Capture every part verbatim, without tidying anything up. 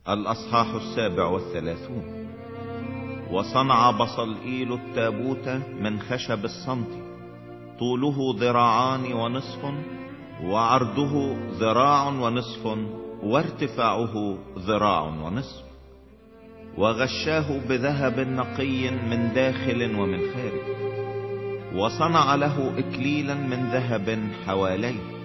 الأصحاح السابع والثلاثون. وصنع بصلئيل التابوت من خشب الصمت، طوله ذراعان ونصف، وعرضه ذراع ونصف، وارتفاعه ذراع ونصف. وغشاه بذهب نقي من داخل ومن خارج. وصنع له إكليلا من ذهب حواليه.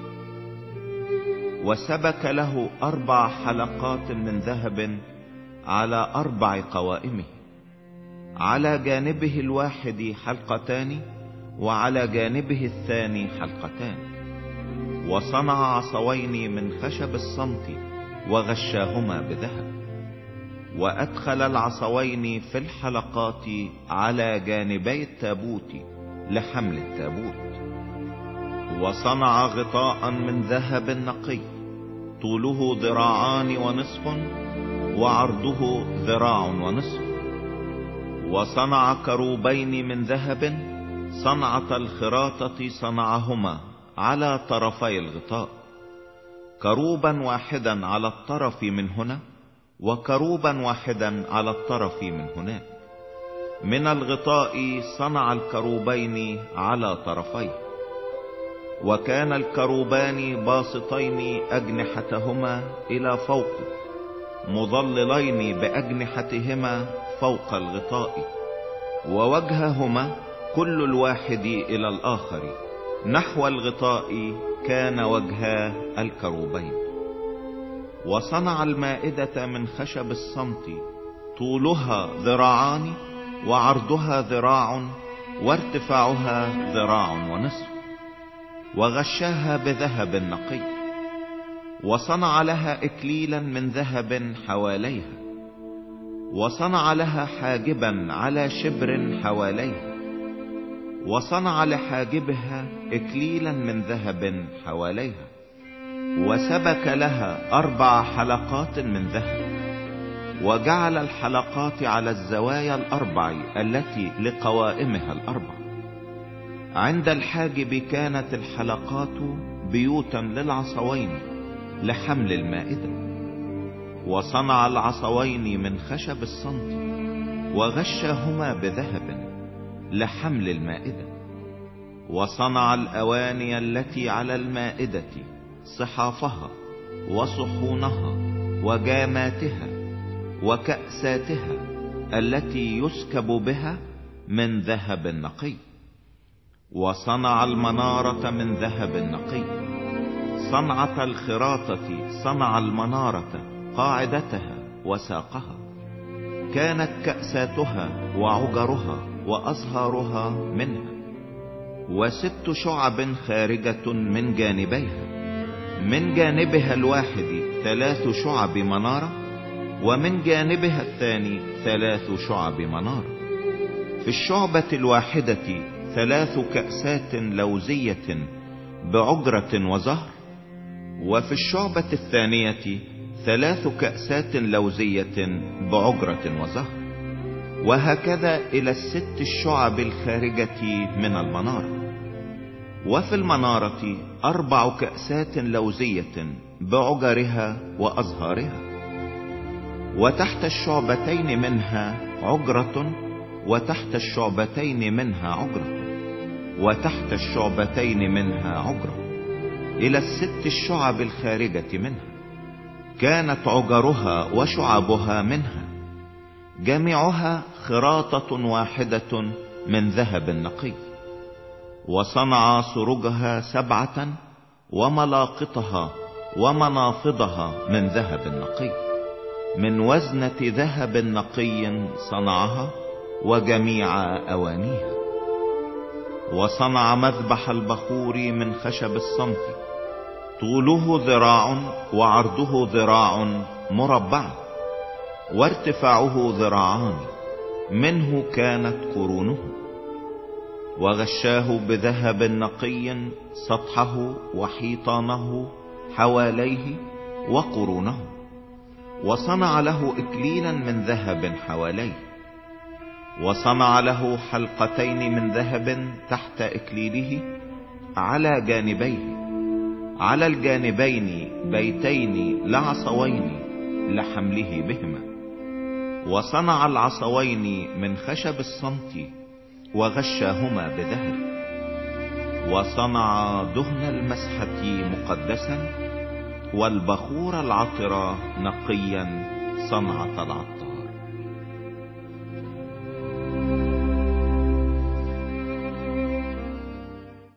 وسبك له أربع حلقات من ذهب على أربع قوائمه، على جانبه الواحد حلقتان، وعلى جانبه الثاني حلقتان. وصنع عصوين من خشب الصمت، وغشاهما بذهب. وأدخل العصوين في الحلقات على جانبي التابوت لحمل التابوت. وصنع غطاء من ذهب نقي، طوله ذراعان ونصف، وعرضه ذراع ونصف. وصنع كروبين من ذهب، صنعة الخراطة صنعهما على طرفي الغطاء، كروبا واحدا على الطرف من هنا، وكروبا واحدا على الطرف من هناك. من الغطاء صنع الكروبين على طرفيه. وكان الكروبان باسطين أجنحتهما إلى فوق، مظللين بأجنحتهما فوق الغطاء، ووجههما كل الواحد إلى الآخر نحو الغطاء كان وجها الكروبين. وصنع المائدة من خشب الصمت، طولها ذراعان، وعرضها ذراع، وارتفاعها ذراع ونصف. وغشاها بذهب نقي. وصنع لها إكليلا من ذهب حواليها. وصنع لها حاجبا على شبر حواليها. وصنع لحاجبها إكليلا من ذهب حواليها. وسبك لها أربع حلقات من ذهب. وجعل الحلقات على الزوايا الأربع التي لقوائمها الأربع. عند الحاجب كانت الحلقات بيوتا للعصوين لحمل المائدة. وصنع العصوين من خشب الصمت، وغشاهما بذهب لحمل المائدة. وصنع الأواني التي على المائدة، صحافها وصحونها وجاماتها وكأساتها التي يسكب بها من ذهب نقي. وصنع المنارة من ذهب نقي. صنعة الخراطة صنع المنارة قاعدتها وساقها. كانت كأساتها وعجرها وأزهارها منها. وست شعب خارجة من جانبيها، من جانبها الواحد ثلاث شعب منارة، ومن جانبها الثاني ثلاث شعب منارة. في الشعبة الواحدة ثلاث كأسات لوزية بعجرة وزهر، وفي الشعبة الثانية ثلاث كأسات لوزية بعجرة وزهر. وهكذا إلى الست الشعب الخارجة من المنارة. وفي المنارة أربع كأسات لوزية بعجرها وأزهارها. وتحت الشعبتين منها عجرة، وتحت الشعبتين منها عجرة، وتحت الشعبتين منها عجرة، إلى الست الشعب الخارجة منها. كانت عجرها وشعبها منها جميعها خراطة واحدة من ذهب نقي. وصنع سرجها سبعة، وملاقطها ومنافضها من ذهب نقي، من وزنة ذهب نقي صنعها، وجميع أوانيها. وصنع مذبح البخور من خشب الصمت، طوله ذراع، وعرضه ذراع مربع، وارتفاعه ذراعان، منه كانت قرونه. وغشاه بذهب نقي سطحه وحيطانه حواليه وقرونه. وصنع له إكليلا من ذهب حواليه. وصنع له حلقتين من ذهب تحت إكليله على جانبيه، على الجانبين بيتين لعصوين لحمله بهما. وصنع العصوين من خشب الصمت وغشاهما بذهب. وصنع دهن المسحة مقدسا والبخور العطر نقيا صنعة العطار.